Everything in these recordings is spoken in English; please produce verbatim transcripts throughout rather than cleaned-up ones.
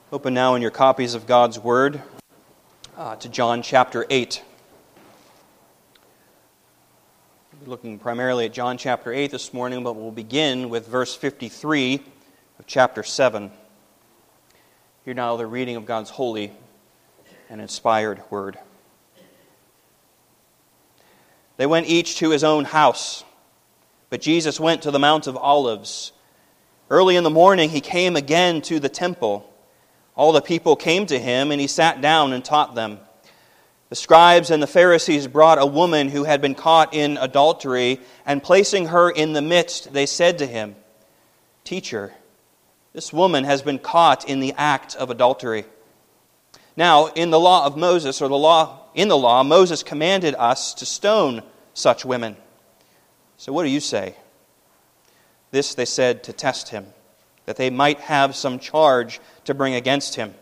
Open now in your copies of God's Word uh, to John chapter eight. We'll be looking primarily at John chapter eight this morning, but we'll begin with verse fifty-three of chapter seven. Hear now the reading of God's holy and inspired Word. They went each to his own house, but Jesus went to the Mount of Olives. Early in the morning he came again to the temple. All the people came to him, and he sat down and taught them. The scribes and the Pharisees brought a woman who had been caught in adultery, and placing her in the midst, they said to him, "Teacher, this woman has been caught in the act of adultery. Now, in the law of Moses, or the law in the law, Moses commanded us to stone such women. So what do you say?" This they said to test him, that they might have some charge to bring against him.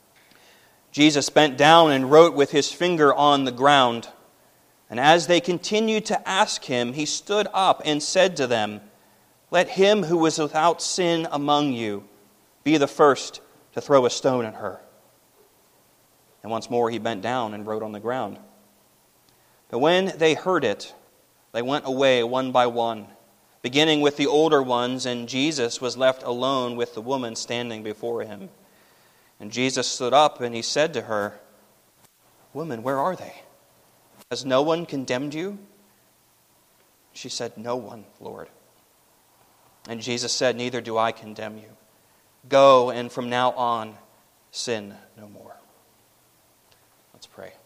Jesus bent down and wrote with his finger on the ground. And as they continued to ask him, he stood up and said to them, "Let him who is without sin among you be the first to throw a stone at her." And once more he bent down and wrote on the ground. But when they heard it, they went away one by one, beginning with the older ones, and Jesus was left alone with the woman standing before him. And Jesus stood up and he said to her, "Woman, where are they? Has no one condemned you?" She said, "No one, Lord." And Jesus said, "Neither do I condemn you. Go, and from now on, sin no more." Let's pray.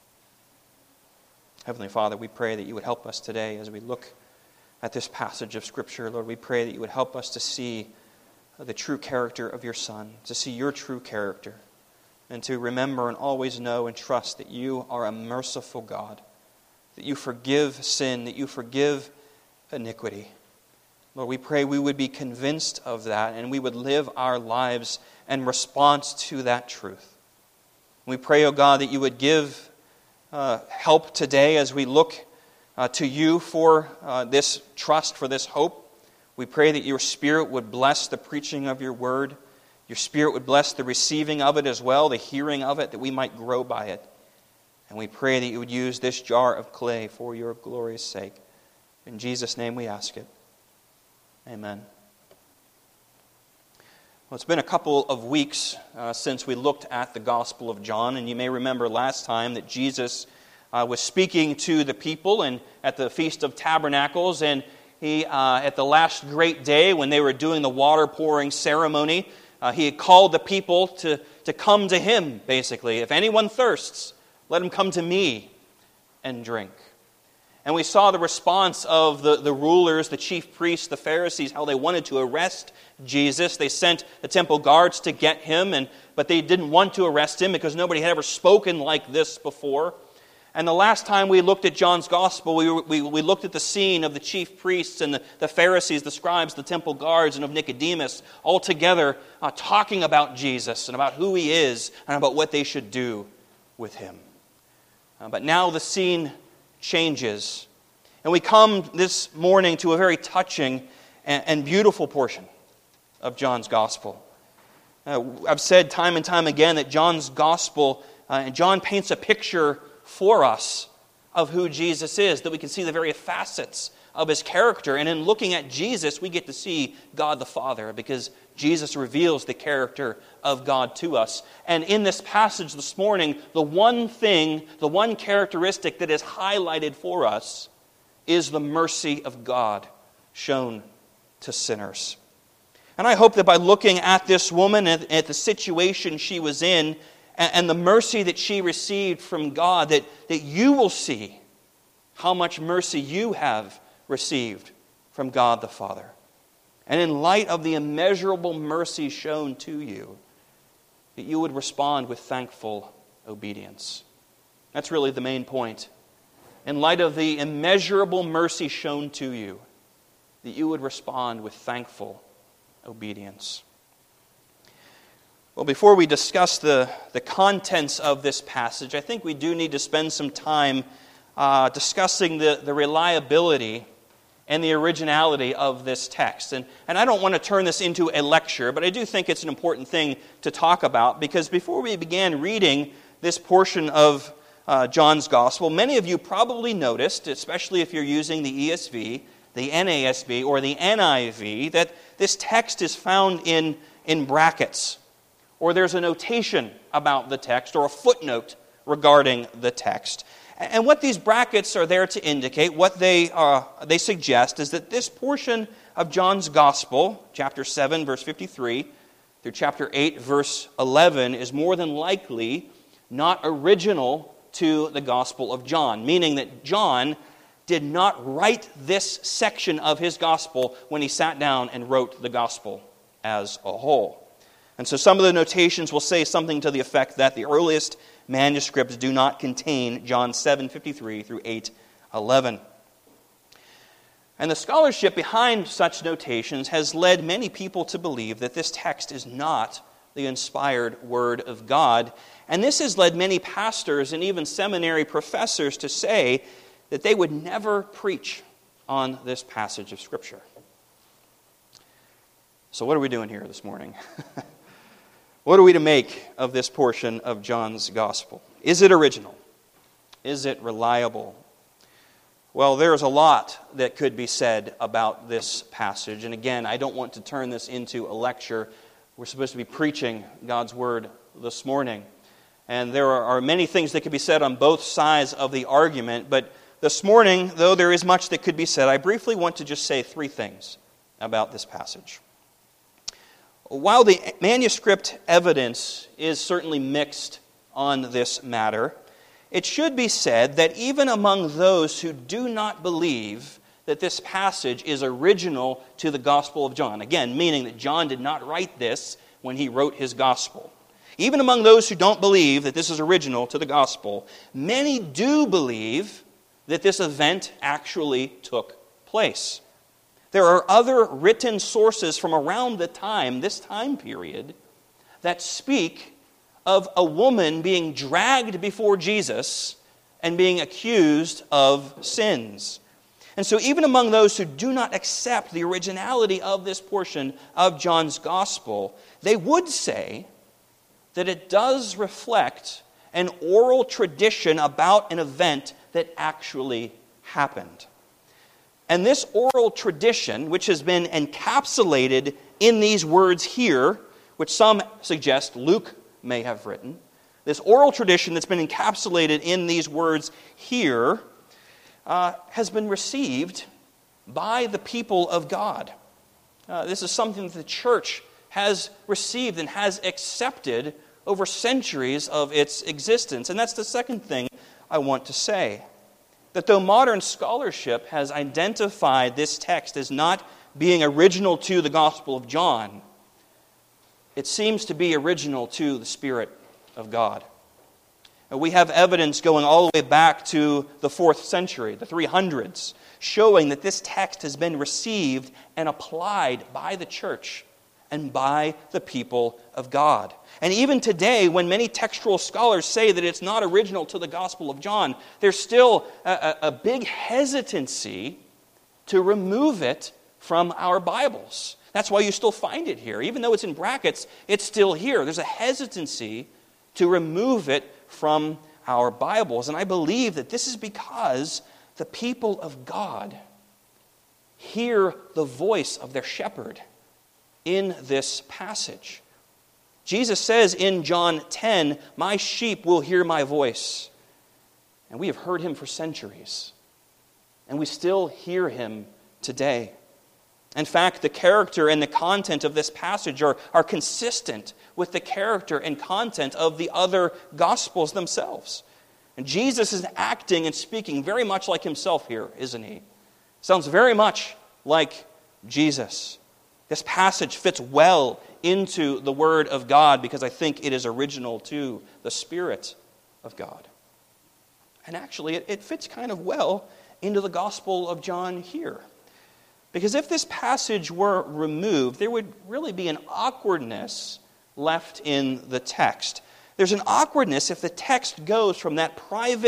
Heavenly Father, we pray that you would help us today as we look at this passage of Scripture. Lord, we pray that you would help us to see the true character of your Son, to see your true character, and to remember and always know and trust that you are a merciful God, that you forgive sin, that you forgive iniquity. Lord, we pray we would be convinced of that and we would live our lives in response to that truth. We pray, O God, that you would give uh, help today as we look Uh, to you for uh, this trust, for this hope. We pray that your Spirit would bless the preaching of your word. Your Spirit would bless the receiving of it as well, the hearing of it, that we might grow by it. And we pray that you would use this jar of clay for your glorious sake. In Jesus' name we ask it. Amen. Well, it's been a couple of weeks uh, since we looked at the Gospel of John, and you may remember last time that Jesus Uh, was speaking to the people and at the Feast of Tabernacles, and he, uh, at the last great day when they were doing the water pouring ceremony, uh, he had called the people to, to come to him, basically. "If anyone thirsts, let him come to me and drink." And we saw the response of the, the rulers, the chief priests, the Pharisees, how they wanted to arrest Jesus. They sent the temple guards to get him, and but they didn't want to arrest him because nobody had ever spoken like this before. And the last time we looked at John's Gospel, we, we, we looked at the scene of the chief priests and the, the Pharisees, the scribes, the temple guards, and of Nicodemus, all together uh, talking about Jesus and about who he is and about what they should do with him. Uh, but now the scene changes. And we come this morning to a very touching and, and beautiful portion of John's Gospel. Uh, I've said time and time again that John's Gospel, uh, and John paints a picture for us of who Jesus is, that we can see the very facets of his character. And in looking at Jesus, we get to see God the Father, because Jesus reveals the character of God to us. And in this passage this morning, the one thing, the one characteristic that is highlighted for us is the mercy of God shown to sinners. And I hope that by looking at this woman, at, at the situation she was in, and the mercy that she received from God, that, that you will see how much mercy you have received from God the Father. And in light of the immeasurable mercy shown to you, that you would respond with thankful obedience. That's really the main point. In light of the immeasurable mercy shown to you, that you would respond with thankful obedience. Well, before we discuss the, the contents of this passage, I think we do need to spend some time uh, discussing the, the reliability and the originality of this text. And, and I don't want to turn this into a lecture, but I do think it's an important thing to talk about, because before we began reading this portion of uh, John's Gospel, many of you probably noticed, especially if you're using the E S V, the N A S B, or the N I V, that this text is found in, in brackets, or there's a notation about the text, or a footnote regarding the text. And what these brackets are there to indicate, what they uh, they suggest, is that this portion of John's Gospel, chapter seven, verse fifty-three, through chapter eight, verse eleven, is more than likely not original to the Gospel of John, meaning that John did not write this section of his Gospel when he sat down and wrote the Gospel as a whole. And so some of the notations will say something to the effect that the earliest manuscripts do not contain John seven fifty-three through eight eleven. And the scholarship behind such notations has led many people to believe that this text is not the inspired Word of God. And this has led many pastors and even seminary professors to say that they would never preach on this passage of Scripture. So what are we doing here this morning? What are we to make of this portion of John's Gospel? Is it original? Is it reliable? Well, there's a lot that could be said about this passage. And again, I don't want to turn this into a lecture. We're supposed to be preaching God's Word this morning. And there are many things that could be said on both sides of the argument. But this morning, though there is much that could be said, I briefly want to just say three things about this passage. While the manuscript evidence is certainly mixed on this matter, it should be said that even among those who do not believe that this passage is original to the Gospel of John, again, meaning that John did not write this when he wrote his Gospel, even among those who don't believe that this is original to the Gospel, many do believe that this event actually took place. There are other written sources from around the time, this time period, that speak of a woman being dragged before Jesus and being accused of sins. And so even among those who do not accept the originality of this portion of John's Gospel, they would say that it does reflect an oral tradition about an event that actually happened. And this oral tradition, which has been encapsulated in these words here, which some suggest Luke may have written, this oral tradition that's been encapsulated in these words here uh, has been received by the people of God. Uh, this is something that the church has received and has accepted over centuries of its existence. And that's the second thing I want to say. That though modern scholarship has identified this text as not being original to the Gospel of John, it seems to be original to the Spirit of God. And we have evidence going all the way back to the fourth century, the three hundreds, showing that this text has been received and applied by the church and by the people of God. And even today, when many textual scholars say that it's not original to the Gospel of John, there's still a, a big hesitancy to remove it from our Bibles. That's why you still find it here. Even though it's in brackets, it's still here. There's a hesitancy to remove it from our Bibles. And I believe that this is because the people of God hear the voice of their shepherd in this passage. Jesus says in John ten, "My sheep will hear my voice." And we have heard him for centuries. And we still hear him today. In fact, the character and the content of this passage are, are consistent with the character and content of the other Gospels themselves. And Jesus is acting and speaking very much like himself here, isn't he? Sounds very much like Jesus. This passage fits well into the Word of God because I think it is original to the Spirit of God. And actually, it, it fits kind of well into the Gospel of John here. Because if this passage were removed, there would really be an awkwardness left in the text. There's an awkwardness if the text goes from that private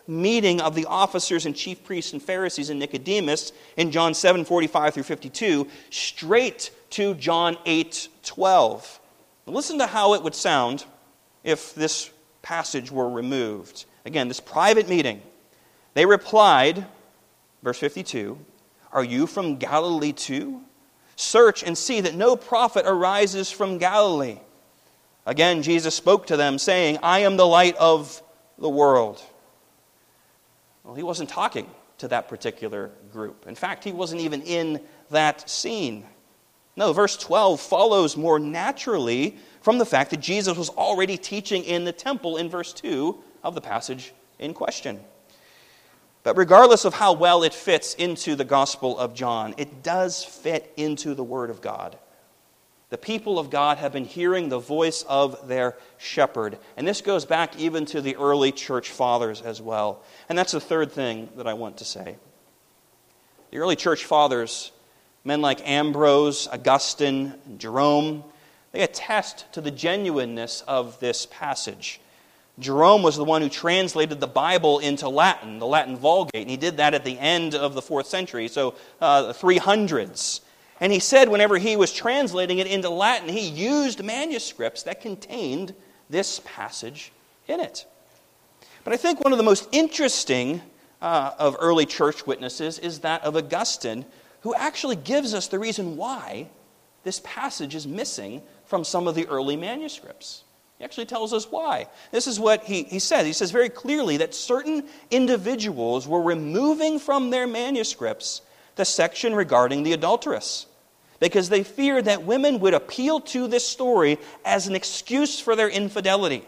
meeting of the officers and chief priests and Pharisees and Nicodemus in John seven forty-five through fifty-two straight to John eight twelve. Listen to how it would sound if this passage were removed. Again, this private meeting. They replied, verse fifty-two, "Are you from Galilee too? Search and see that no prophet arises from Galilee." Again, Jesus spoke to them, saying, "I am the light of the world." Well, he wasn't talking to that particular group. In fact, he wasn't even in that scene. No, verse twelve follows more naturally from the fact that Jesus was already teaching in the temple in verse two of the passage in question. But regardless of how well it fits into the Gospel of John, it does fit into the Word of God. The people of God have been hearing the voice of their shepherd. And this goes back even to the early church fathers as well. And that's the third thing that I want to say. The early church fathers, men like Ambrose, Augustine, and Jerome, they attest to the genuineness of this passage. Jerome was the one who translated the Bible into Latin, the Latin Vulgate, and he did that at the end of the fourth century, so uh, the three hundreds. And he said whenever he was translating it into Latin, he used manuscripts that contained this passage in it. But I think one of the most interesting uh, of early church witnesses is that of Augustine, who actually gives us the reason why this passage is missing from some of the early manuscripts. He actually tells us why. This is what he, he says. He says very clearly that certain individuals were removing from their manuscripts the section regarding the adulteress, because they feared that women would appeal to this story as an excuse for their infidelity.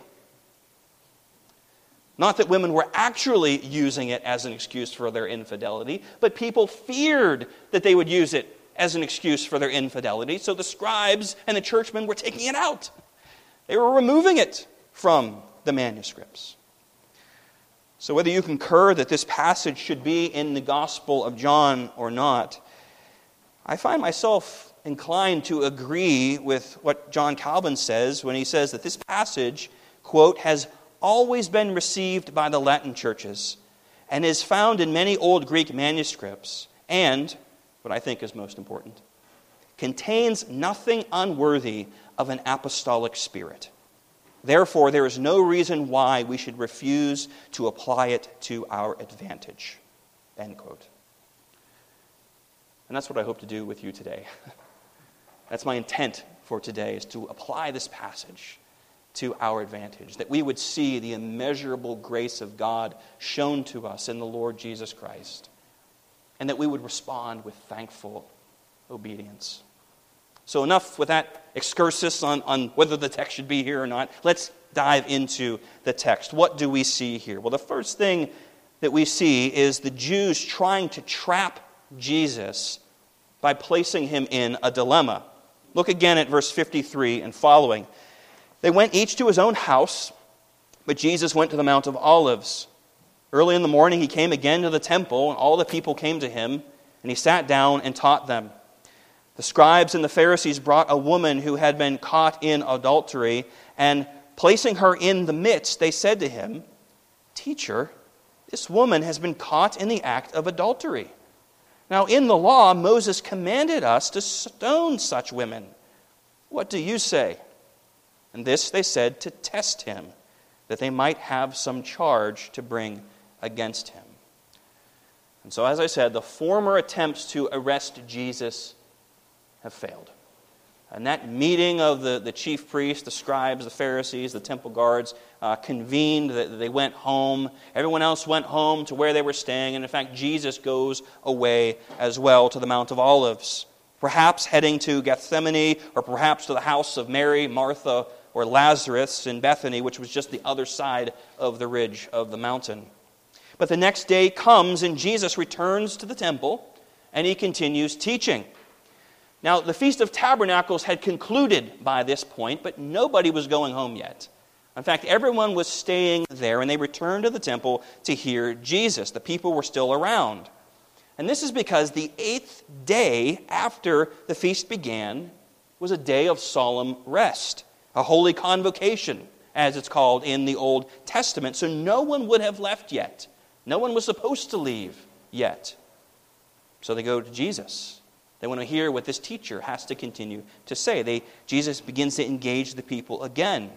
Not that women were actually using it as an excuse for their infidelity, but people feared that they would use it as an excuse for their infidelity, so the scribes and the churchmen were taking it out. They were removing it from the manuscripts. So whether you concur that this passage should be in the Gospel of John or not, I find myself inclined to agree with what John Calvin says when he says that this passage, quote, has always been received by the Latin churches and is found in many old Greek manuscripts and, what I think is most important, contains nothing unworthy of an apostolic spirit. Therefore, there is no reason why we should refuse to apply it to our advantage. End quote. And that's what I hope to do with you today. That's my intent for today, is to apply this passage to our advantage, that we would see the immeasurable grace of God shown to us in the Lord Jesus Christ, and that we would respond with thankful obedience. So enough with that excursus on, on whether the text should be here or not. Let's dive into the text. What do we see here? Well, the first thing that we see is the Jews trying to trap Jesus by placing him in a dilemma. Look again at verse fifty-three and following. They went each to his own house, but Jesus went to the Mount of Olives. Early in the morning he came again to the temple, and all the people came to him, and he sat down and taught them. The scribes and the Pharisees brought a woman who had been caught in adultery, and placing her in the midst, they said to him, "Teacher, this woman has been caught in the act of adultery. Now in the law, Moses commanded us to stone such women. What do you say?" And this they said to test him, that they might have some charge to bring against him. And so, as I said, the former attempts to arrest Jesus have failed. And that meeting of the, the chief priests, the scribes, the Pharisees, the temple guards uh, convened. They went home. Everyone else went home to where they were staying. And in fact, Jesus goes away as well to the Mount of Olives, perhaps heading to Gethsemane, or perhaps to the house of Mary, Martha, or Lazarus in Bethany, which was just the other side of the ridge of the mountain. But the next day comes, and Jesus returns to the temple, and he continues teaching. Now, the Feast of Tabernacles had concluded by this point, but nobody was going home yet. In fact, everyone was staying there, and they returned to the temple to hear Jesus. The people were still around. And this is because the eighth day after the feast began was a day of solemn rest, a holy convocation, as it's called in the Old Testament. So no one would have left yet. No one was supposed to leave yet. So they go to Jesus. They want to hear what this teacher has to continue to say. They, Jesus begins to engage the people again.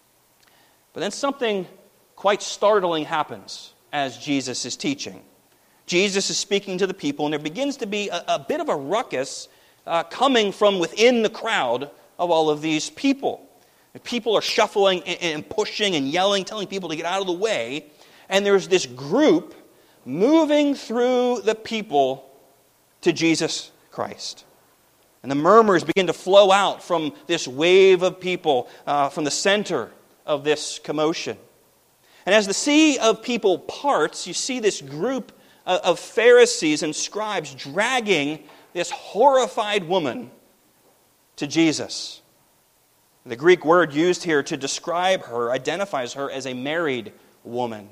But then something quite startling happens as Jesus is teaching. Jesus is speaking to the people, and there begins to be a, a bit of a ruckus uh, coming from within the crowd of all of these people. People are shuffling and, and pushing and yelling, telling people to get out of the way. And there's this group moving through the people to Jesus Christ. And the murmurs begin to flow out from this wave of people uh, from the center of this commotion. And as the sea of people parts, you see this group of Pharisees and scribes dragging this horrified woman to Jesus. The Greek word used here to describe her identifies her as a married woman.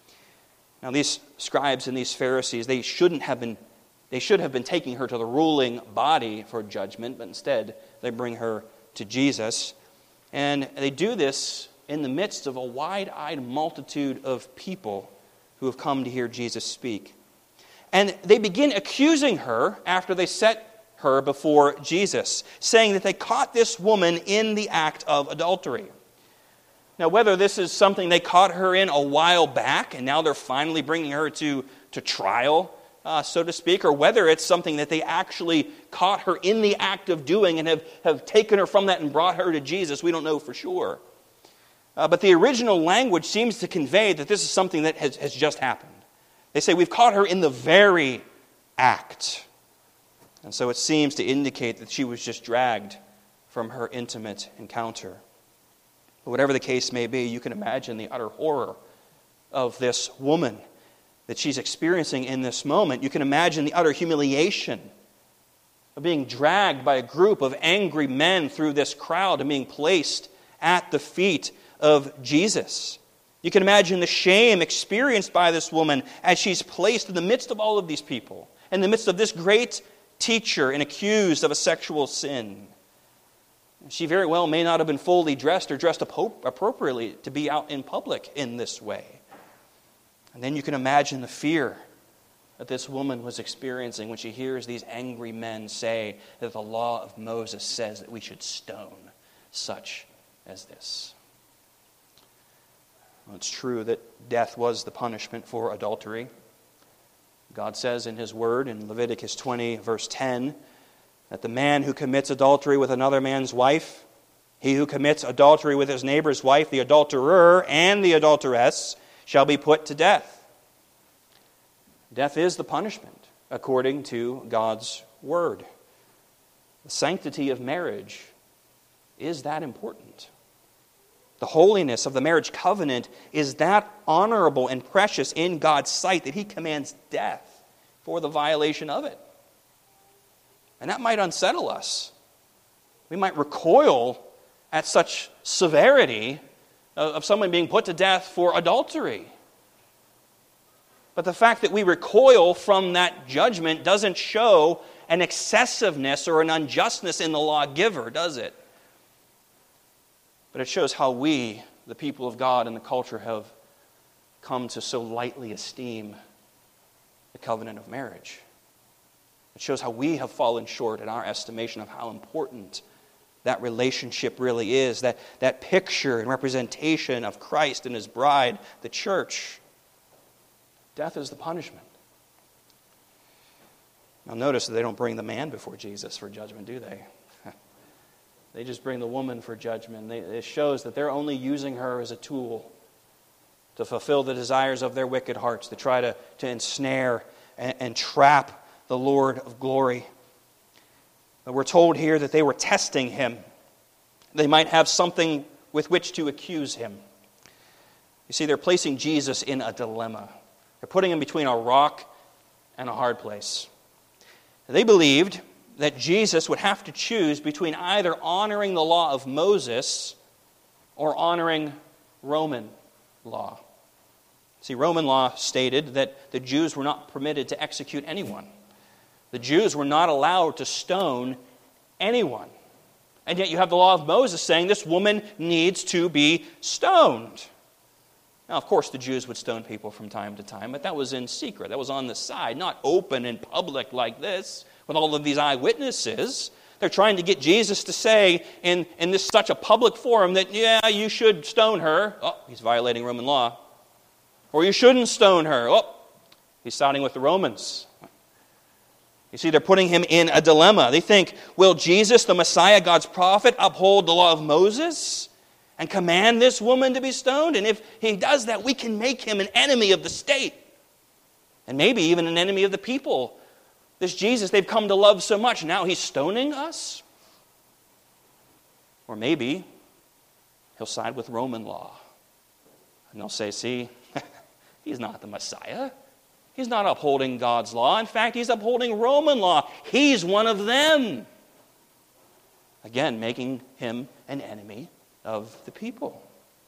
Now, these scribes and these Pharisees, they shouldn't have been they should have been taking her to the ruling body for judgment, but instead they bring her to Jesus. And they do this in the midst of a wide-eyed multitude of people who have come to hear Jesus speak. And they begin accusing her after they set her before Jesus, saying that they caught this woman in the act of adultery. Now, whether this is something they caught her in a while back, and now they're finally bringing her to, to trial, uh, so to speak, or whether it's something that they actually caught her in the act of doing and have, have taken her from that and brought her to Jesus, we don't know for sure. Uh, but the original language seems to convey that this is something that has, has just happened. They say, we've caught her in the very act. And so it seems to indicate that she was just dragged from her intimate encounter. But whatever the case may be, you can imagine the utter horror of this woman that she's experiencing in this moment. You can imagine the utter humiliation of being dragged by a group of angry men through this crowd and being placed at the feet of Jesus. You can imagine the shame experienced by this woman as she's placed in the midst of all of these people, in the midst of this great teacher and accused of a sexual sin. She very well may not have been fully dressed or dressed appropriately to be out in public in this way. And then you can imagine the fear that this woman was experiencing when she hears these angry men say that the law of Moses says that we should stone such as this. Well, it's true that death was the punishment for adultery. God says in His Word in Leviticus twenty, verse ten, that the man who commits adultery with another man's wife, he who commits adultery with his neighbor's wife, the adulterer and the adulteress, shall be put to death. Death is the punishment, according to God's Word. The sanctity of marriage is that important. The holiness of the marriage covenant is that honorable and precious in God's sight that He commands death for the violation of it. And that might unsettle us. We might recoil at such severity of someone being put to death for adultery. But the fact that we recoil from that judgment doesn't show an excessiveness or an unjustness in the lawgiver, does it? But it shows how we, the people of God and the culture, have come to so lightly esteem the covenant of marriage. It shows how we have fallen short in our estimation of how important that relationship really is, that, that picture and representation of Christ and His bride, the church. Death is the punishment. Now notice that they don't bring the man before Jesus for judgment, do they? They just bring the woman for judgment. They, it shows that they're only using her as a tool to fulfill the desires of their wicked hearts, to try to, to ensnare and, and trap the Lord of glory. But we're told here that they were testing Him. They might have something with which to accuse Him. You see, they're placing Jesus in a dilemma. They're putting Him between a rock and a hard place. They believed that Jesus would have to choose between either honoring the law of Moses or honoring Roman law. See, Roman law stated that the Jews were not permitted to execute anyone. The Jews were not allowed to stone anyone. And yet you have the law of Moses saying this woman needs to be stoned. Now, of course, the Jews would stone people from time to time, but that was in secret. That was on the side, not open and public like this, with all of these eyewitnesses. They're trying to get Jesus to say in, in this such a public forum that, yeah, you should stone her. Oh, he's violating Roman law. Or you shouldn't stone her. Oh, he's siding with the Romans. You see, they're putting him in a dilemma. They think, will Jesus, the Messiah, God's prophet, uphold the law of Moses and command this woman to be stoned? And if he does that, we can make him an enemy of the state. And maybe even an enemy of the people. This Jesus they've come to love so much, now he's stoning us? Or maybe he'll side with Roman law. And they'll say, see, he's not the Messiah. He's not upholding God's law. In fact, he's upholding Roman law. He's one of them. Again, making him an enemy of the people.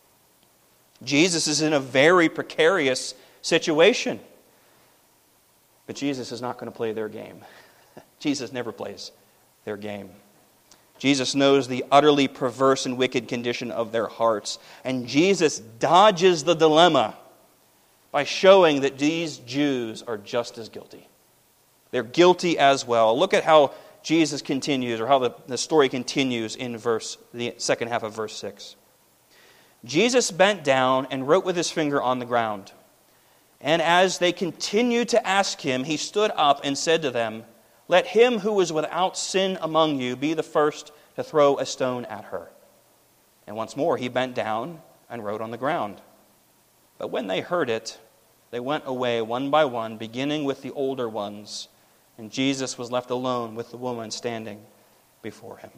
Jesus is in a very precarious situation. But Jesus is not going to play their game. Jesus never plays their game. Jesus knows the utterly perverse and wicked condition of their hearts. And Jesus dodges the dilemma by showing that these Jews are just as guilty. They're guilty as well. Look at how Jesus continues, or how the, the story continues in verse the second half of verse six. Jesus bent down and wrote with his finger on the ground. And as they continued to ask him, he stood up and said to them, let him who is without sin among you be the first to throw a stone at her. And once more he bent down and wrote on the ground. But when they heard it, they went away one by one, beginning with the older ones. And Jesus was left alone with the woman standing before him.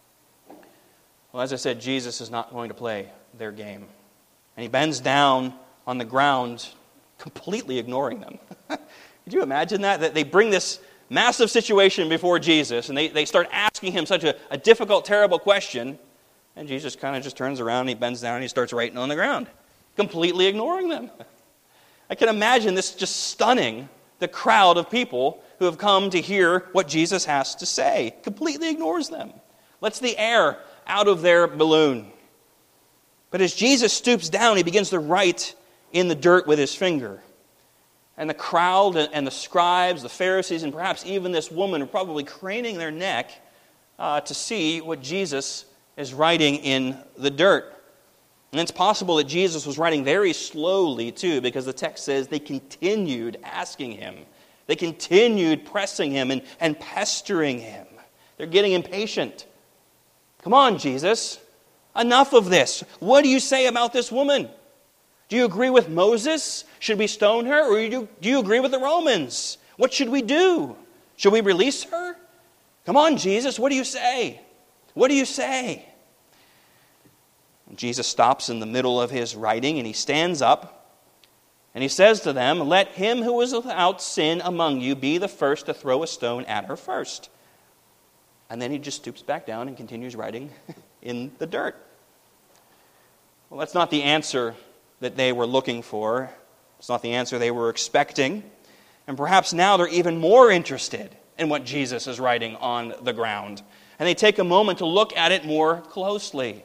Well, as I said, Jesus is not going to play their game. And he bends down on the ground, completely ignoring them. Could you imagine that? That they bring this massive situation before Jesus, and they, they start asking him such a, a difficult, terrible question, and Jesus kind of just turns around, and he bends down, and he starts writing on the ground, completely ignoring them. I can imagine this just stunning the crowd of people who have come to hear what Jesus has to say. Completely ignores them. Lets the air out of their balloon. But as Jesus stoops down, he begins to write in the dirt with his finger. And the crowd and the scribes, the Pharisees, and perhaps even this woman are probably craning their neck uh, to see what Jesus is writing in the dirt. And it's possible that Jesus was writing very slowly too, because the text says they continued asking him. They continued pressing him and, and pestering him. They're getting impatient. Come on, Jesus. Enough of this. What do you say about this woman? Do you agree with Moses? Should we stone her? Or do you agree with the Romans? What should we do? Should we release her? Come on, Jesus, what do you say? What do you say? And Jesus stops in the middle of his writing, and he stands up, and he says to them, let him who is without sin among you be the first to throw a stone at her first. And then he just stoops back down and continues writing in the dirt. Well, that's not the answer that they were looking for. It's not the answer they were expecting. And perhaps now they're even more interested in what Jesus is writing on the ground. And they take a moment to look at it more closely.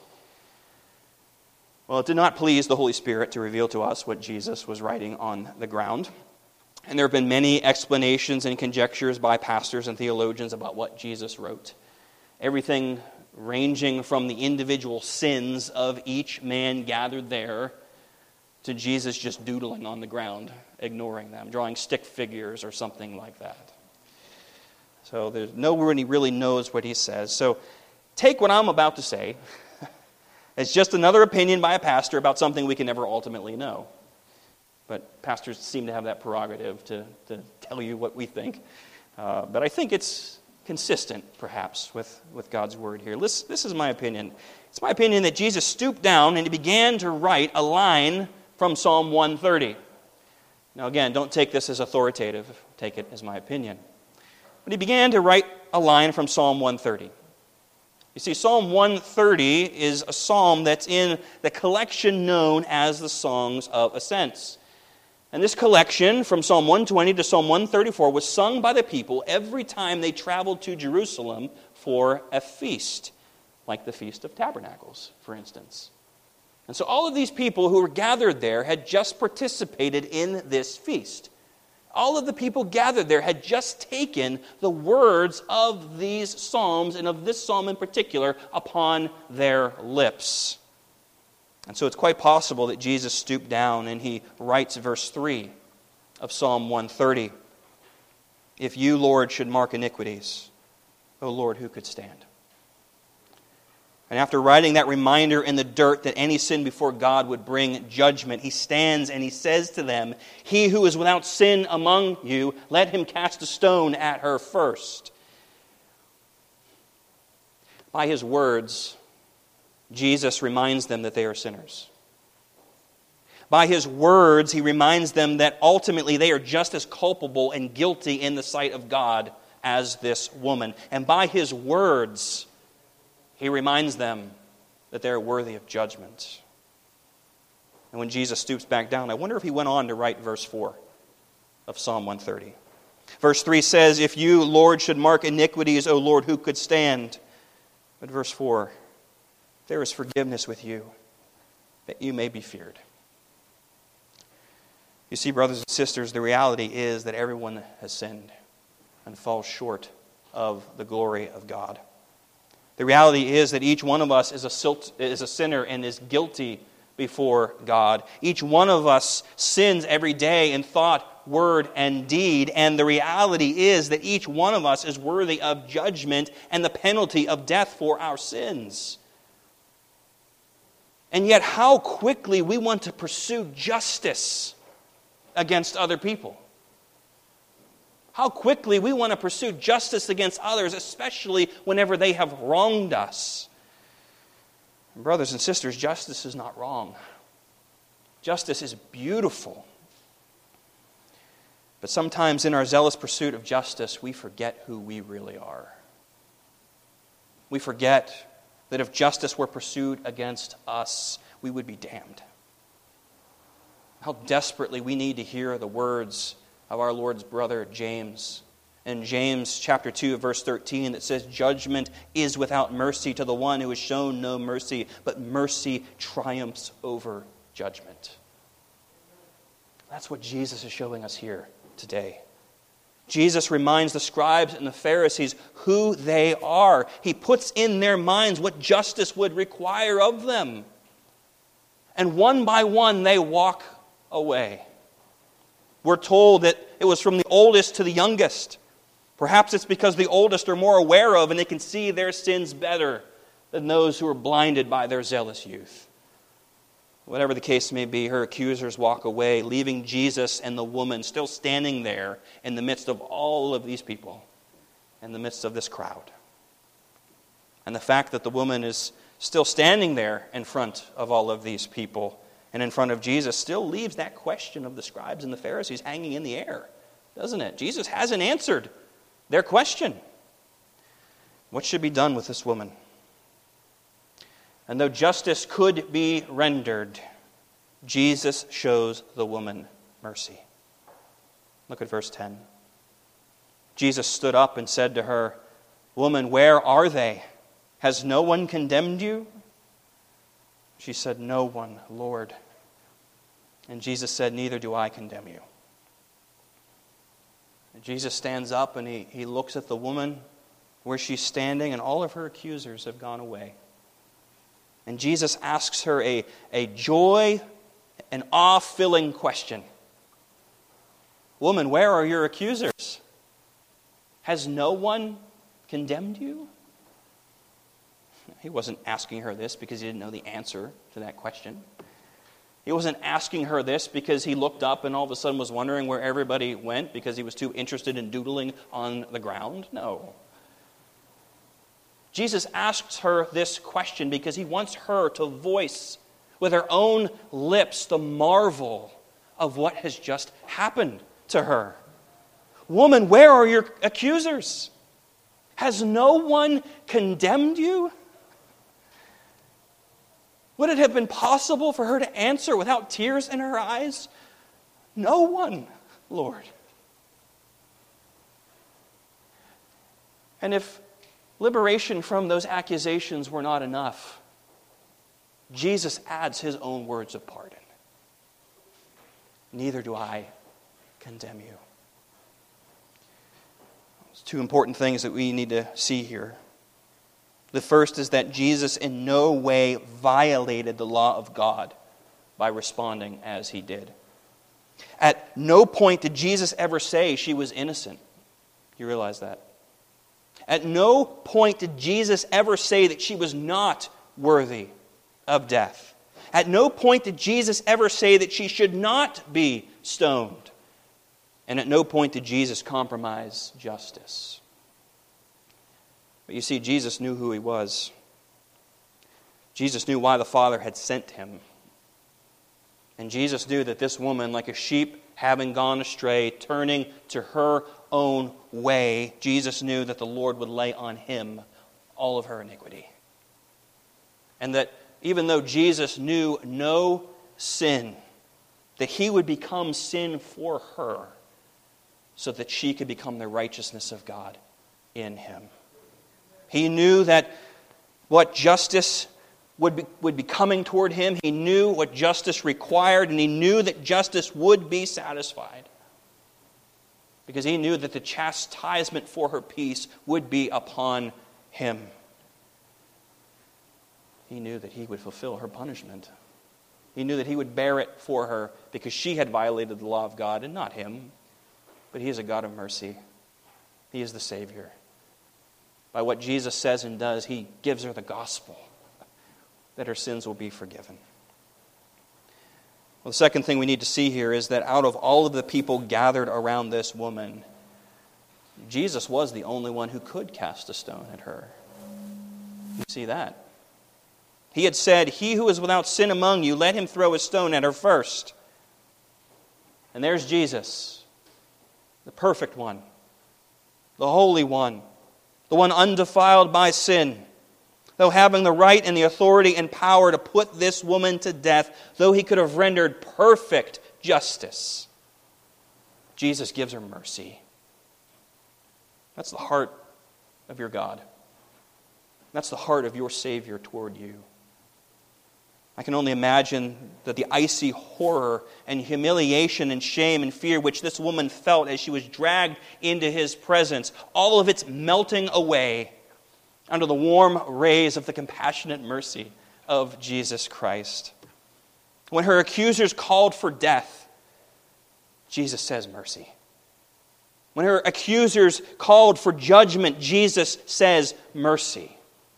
Well, it did not please the Holy Spirit to reveal to us what Jesus was writing on the ground. And there have been many explanations and conjectures by pastors and theologians about what Jesus wrote. Everything ranging from the individual sins of each man gathered there to Jesus just doodling on the ground, ignoring them, drawing stick figures or something like that. So there's nobody really knows what he says. So take what I'm about to say as just another opinion by a pastor about something we can never ultimately know. But pastors seem to have that prerogative to, to tell you what we think. Uh, but I think it's consistent, perhaps, with, with God's word here. This, this is my opinion. It's my opinion that Jesus stooped down and he began to write a line from Psalm one thirty. Now again, don't take this as authoritative. Take it as my opinion. But he began to write a line from Psalm one thirty. You see, Psalm one thirty is a psalm that's in the collection known as the Songs of Ascents. And this collection, from Psalm one twenty to Psalm one thirty-four, was sung by the people every time they traveled to Jerusalem for a feast, like the Feast of Tabernacles, for instance. And so all of these people who were gathered there had just participated in this feast. All of the people gathered there had just taken the words of these psalms, and of this psalm in particular, upon their lips. And so it's quite possible that Jesus stooped down and he writes verse three of Psalm one thirty. If you, Lord, should mark iniquities, O Lord, who could stand? And after writing that reminder in the dirt that any sin before God would bring judgment, he stands and he says to them, he who is without sin among you, let him cast a stone at her first. By his words, Jesus reminds them that they are sinners. By his words, he reminds them that ultimately they are just as culpable and guilty in the sight of God as this woman. And by his words, he reminds them that they are worthy of judgment. And when Jesus stoops back down, I wonder if he went on to write verse four of Psalm one thirty. Verse three says, if you, Lord, should mark iniquities, O Lord, who could stand? But verse four, there is forgiveness with you, that you may be feared. You see, brothers and sisters, the reality is that everyone has sinned and falls short of the glory of God. The reality is that each one of us is a, silt, is a sinner and is guilty before God. Each one of us sins every day in thought, word, and deed. And the reality is that each one of us is worthy of judgment and the penalty of death for our sins. And yet how quickly we want to pursue justice against other people. How quickly we want to pursue justice against others, especially whenever they have wronged us. Brothers and sisters, justice is not wrong. Justice is beautiful. But sometimes in our zealous pursuit of justice, we forget who we really are. We forget that if justice were pursued against us, we would be damned. How desperately we need to hear the words of our Lord's brother James. In James chapter two, verse thirteen, that says, judgment is without mercy to the one who has shown no mercy, but mercy triumphs over judgment. That's what Jesus is showing us here today. Jesus reminds the scribes and the Pharisees who they are. He puts in their minds what justice would require of them. And one by one they walk away. We're told that it was from the oldest to the youngest. Perhaps it's because the oldest are more aware of and they can see their sins better than those who are blinded by their zealous youth. Whatever the case may be, her accusers walk away, leaving Jesus and the woman still standing there in the midst of all of these people, in the midst of this crowd. And the fact that the woman is still standing there in front of all of these people and in front of Jesus still leaves that question of the scribes and the Pharisees hanging in the air, doesn't it? Jesus hasn't answered their question. What should be done with this woman? And though justice could be rendered, Jesus shows the woman mercy. Look at verse ten. Jesus stood up and said to her, woman, where are they? Has no one condemned you? She said, no one, Lord. And Jesus said, neither do I condemn you. And Jesus stands up and he, he looks at the woman where she's standing, and all of her accusers have gone away. And Jesus asks her a, a joy and awe-filling question. Woman, where are your accusers? Has no one condemned you? He wasn't asking her this because he didn't know the answer to that question. He wasn't asking her this because he looked up and all of a sudden was wondering where everybody went because he was too interested in doodling on the ground. No. Jesus asks her this question because he wants her to voice with her own lips the marvel of what has just happened to her. Woman, where are your accusers? Has no one condemned you? Would it have been possible for her to answer without tears in her eyes? No one, Lord. And if liberation from those accusations were not enough, Jesus adds his own words of pardon. Neither do I condemn you. There's two important things that we need to see here. The first is that Jesus in no way violated the law of God by responding as he did. At no point did Jesus ever say she was innocent. You realize that? At no point did Jesus ever say that she was not worthy of death. At no point did Jesus ever say that she should not be stoned. And at no point did Jesus compromise justice. But you see, Jesus knew who he was. Jesus knew why the Father had sent him. And Jesus knew that this woman, like a sheep having gone astray, turning to her own way, Jesus knew that the Lord would lay on him all of her iniquity. And that even though Jesus knew no sin, that he would become sin for her so that she could become the righteousness of God in him. He knew that what justice would be, would be coming toward him. He knew what justice required, and he knew that justice would be satisfied. Because he knew that the chastisement for her peace would be upon him. He knew that he would fulfill her punishment. He knew that he would bear it for her because she had violated the law of God and not him. But he is a God of mercy. He is the Savior. By what Jesus says and does, he gives her the gospel that her sins will be forgiven. Well, the second thing we need to see here is that out of all of the people gathered around this woman, Jesus was the only one who could cast a stone at her. You see that? He had said, "He who is without sin among you, let him throw a stone at her first." And there's Jesus, the perfect one, the holy one, the one undefiled by sin. Though having the right and the authority and power to put this woman to death, though he could have rendered perfect justice, Jesus gives her mercy. That's the heart of your God. That's the heart of your Savior toward you. I can only imagine that the icy horror and humiliation and shame and fear which this woman felt as she was dragged into his presence, all of it's melting away under the warm rays of the compassionate mercy of Jesus Christ. When her accusers called for death, Jesus says mercy. When her accusers called for judgment, Jesus says mercy.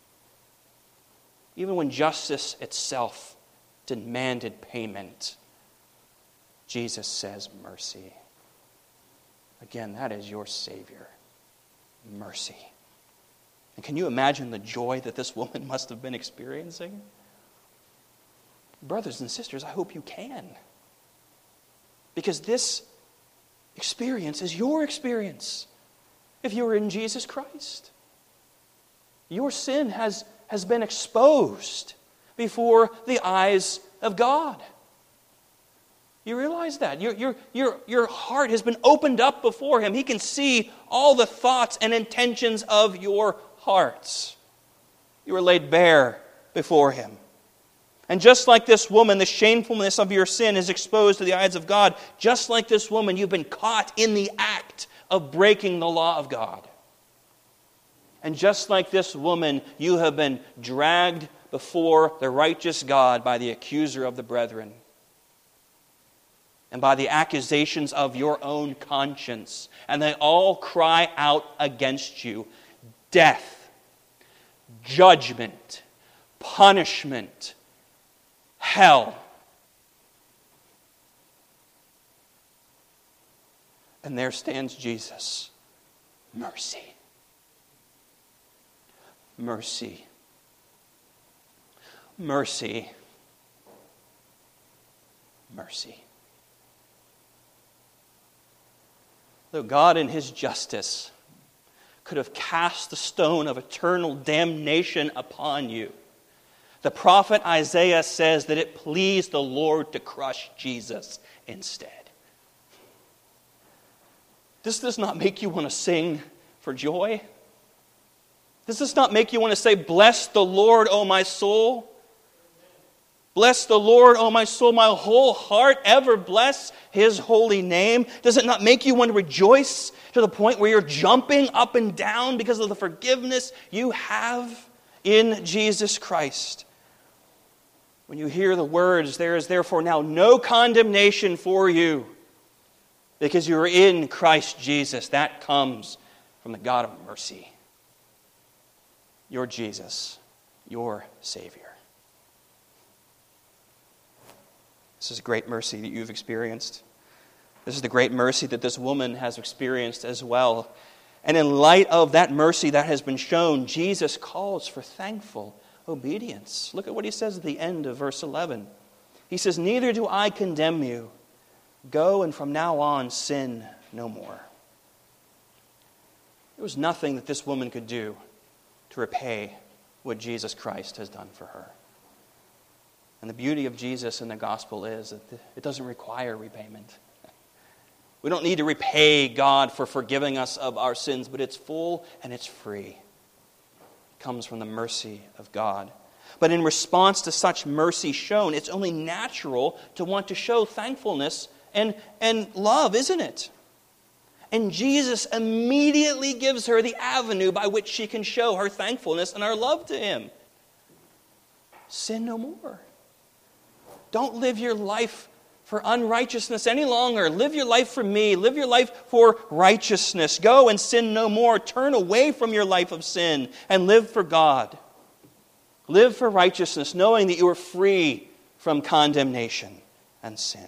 Even when justice itself demanded payment, Jesus says mercy. Again, that is your Savior. Mercy. And can you imagine the joy that this woman must have been experiencing? Brothers and sisters, I hope you can. Because this experience is your experience if you are in Jesus Christ. Your sin has, has been exposed before the eyes of God. You realize that? Your, your, your, your heart has been opened up before Him. He can see all the thoughts and intentions of your hearts. You are laid bare before Him. And just like this woman, the shamefulness of your sin is exposed to the eyes of God. Just like this woman, you've been caught in the act of breaking the law of God. And just like this woman, you have been dragged before the righteous God by the accuser of the brethren and by the accusations of your own conscience. And they all cry out against you. Death, judgment, punishment, hell. And there stands Jesus. Mercy. Mercy. Mercy. Mercy. Though God in His justice could have cast the stone of eternal damnation upon you, the prophet Isaiah says that it pleased the Lord to crush Jesus instead. Does this not make you want to sing for joy? Does this not make you want to say, "Bless the Lord, O my soul"? Bless the Lord, O my soul, my whole heart, ever bless His holy name. Does it not make you want to rejoice to the point where you're jumping up and down because of the forgiveness you have in Jesus Christ? When you hear the words, there is therefore now no condemnation for you because you are in Christ Jesus. That comes from the God of mercy. Your Jesus, your Savior. This is great mercy that you've experienced. This is the great mercy that this woman has experienced as well. And in light of that mercy that has been shown, Jesus calls for thankful obedience. Look at what He says at the end of verse eleven. He says, "Neither do I condemn you. Go and from now on sin no more." There was nothing that this woman could do to repay what Jesus Christ has done for her. And the beauty of Jesus in the gospel is that it doesn't require repayment. We don't need to repay God for forgiving us of our sins, but it's full and it's free. It comes from the mercy of God. But in response to such mercy shown, it's only natural to want to show thankfulness and, and love, isn't it? And Jesus immediately gives her the avenue by which she can show her thankfulness and her love to Him. Sin no more. Don't live your life for unrighteousness any longer. Live your life for me. Live your life for righteousness. Go and sin no more. Turn away from your life of sin and live for God. Live for righteousness, knowing that you are free from condemnation and sin.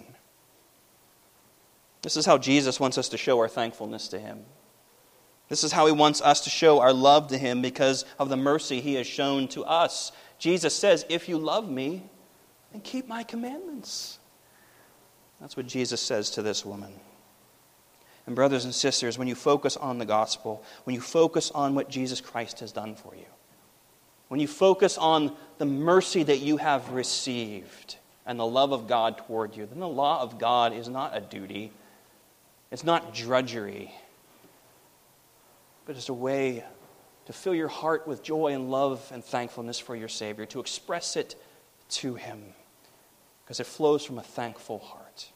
This is how Jesus wants us to show our thankfulness to Him. This is how He wants us to show our love to Him because of the mercy He has shown to us. Jesus says, "If you love me, then keep my commandments." That's what Jesus says to this woman. And brothers and sisters, when you focus on the gospel, when you focus on what Jesus Christ has done for you, when you focus on the mercy that you have received and the love of God toward you, then the law of God is not a duty. It's not drudgery. But it's a way to fill your heart with joy and love and thankfulness for your Savior, to express it to Him, because it flows from a thankful heart.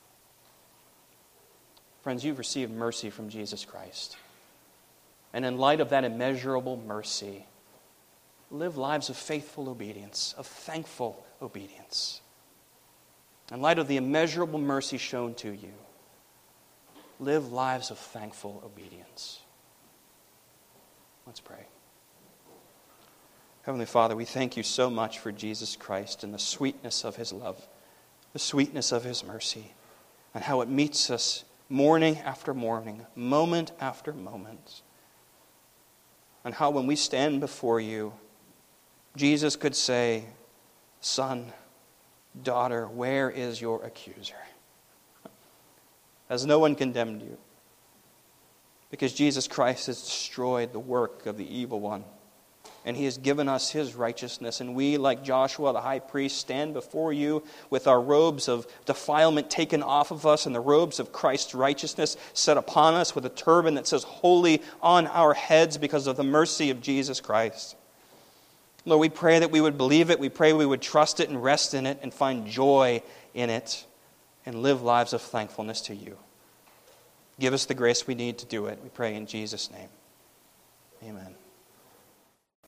Friends, you've received mercy from Jesus Christ. And in light of that immeasurable mercy, live lives of faithful obedience, of thankful obedience. In light of the immeasurable mercy shown to you, live lives of thankful obedience. Let's pray. Heavenly Father, we thank You so much for Jesus Christ and the sweetness of His love, the sweetness of His mercy, and how it meets us morning after morning, moment after moment. And how when we stand before You, Jesus could say, "Son, daughter, where is your accuser?" Has no one condemned you? Because Jesus Christ has destroyed the work of the evil one. And He has given us His righteousness. And we, like Joshua the high priest, stand before You with our robes of defilement taken off of us and the robes of Christ's righteousness set upon us, with a turban that says holy on our heads because of the mercy of Jesus Christ. Lord, we pray that we would believe it. We pray we would trust it and rest in it and find joy in it and live lives of thankfulness to You. Give us the grace we need to do it. We pray in Jesus' name. Amen.